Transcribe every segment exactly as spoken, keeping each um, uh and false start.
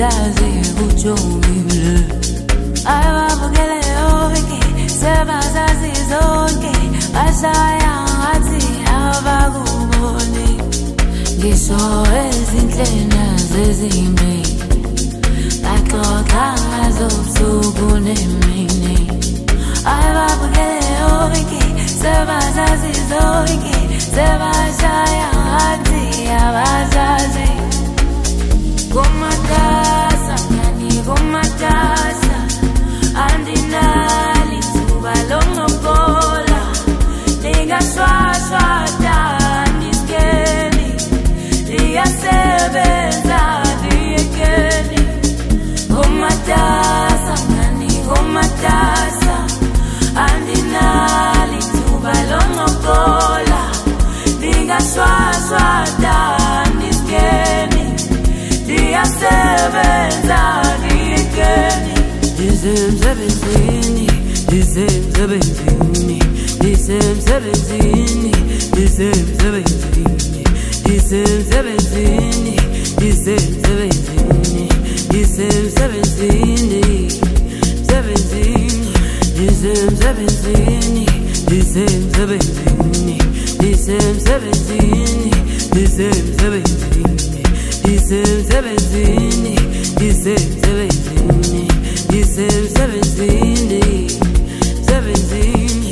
ezitazi kujongile ayababukele yonke sebazazi zonke bashaya ngathi abakuboni ngisho ezinhlena zezimbi baxoxa ngazobusuku nemini ayababukele yonke sebazazi zonke sebashaya ngathi abazazi kumatasa ngani kumatasa andinali thuba longobola lingashwashwada ndiskeni liyasebenza liyekeni kumatasa ngani kumatasa andinali thuba longobola lingashwashwada ndiskeni liyasebenza liyekeni lisemsebenzini lisemsebenzini lisemsebenzini lisemsebenzini lisemsebenzini lisemsebenzini lisemsebenzini sebenzini lisemsebenzini lisemsebenzini lisemsebenzini lisemsebenzini lisemsebenzini lisemsebenzini lisemsebenzini sebenzini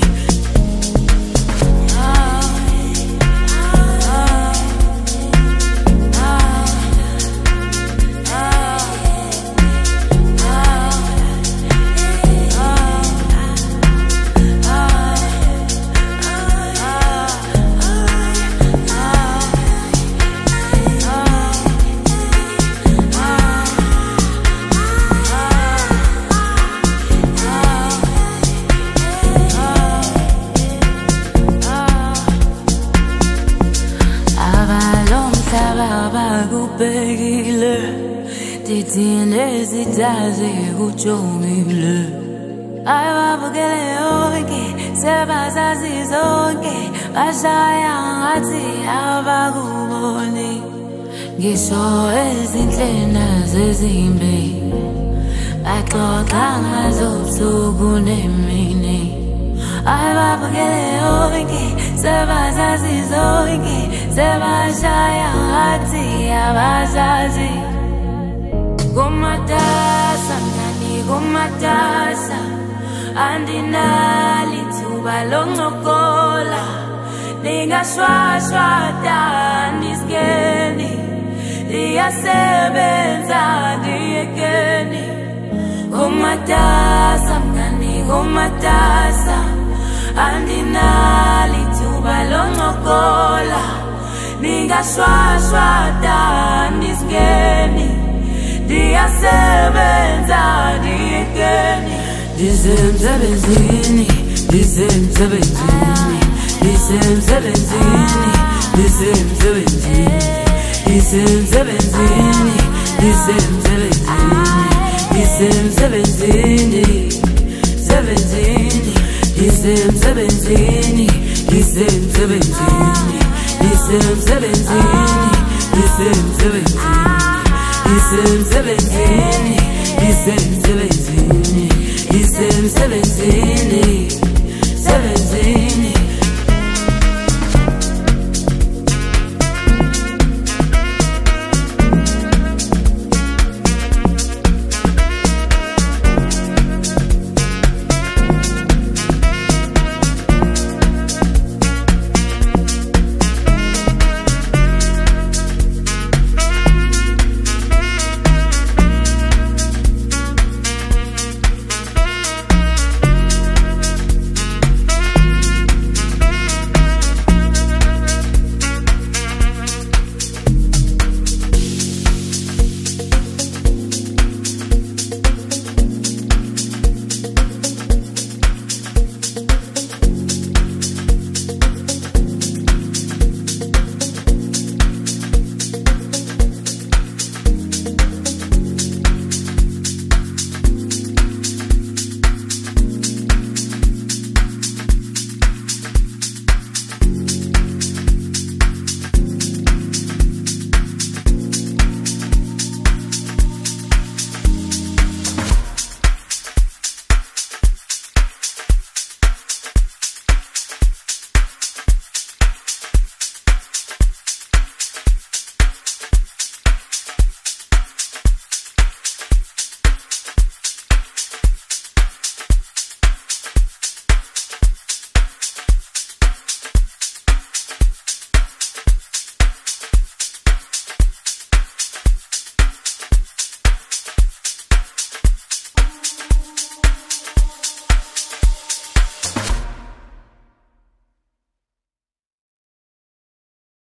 abakubhekile dithini ezitazi kujongile ayababukele yonke sebazazi zonke bashaya ngathi abakuboni ngisho ezinhlena zezimbi baxoxa ngazobusuku nemini ayababukele yonke sebazazi zonke sebashaya ngathi abazazi kumatasa ngani kumatasa andinali thuba longokola lingashwashwada ndiskeni liyasebenza liyekeni kumatasa ngani kumatasa andinali thuba longokola lingashwashwada ndiskeni liyasebenza liyekeni lisemsebenzini lisemsebenzini lisemsebenzini lisemsebenzini lisemsebenzini lisemsebenzini lisemsebenzini lisemsebenzini lisemsebenzini lisemsebenzini lisemsebenzini lisemsebenzini lisemsebenzini lisemsebenzini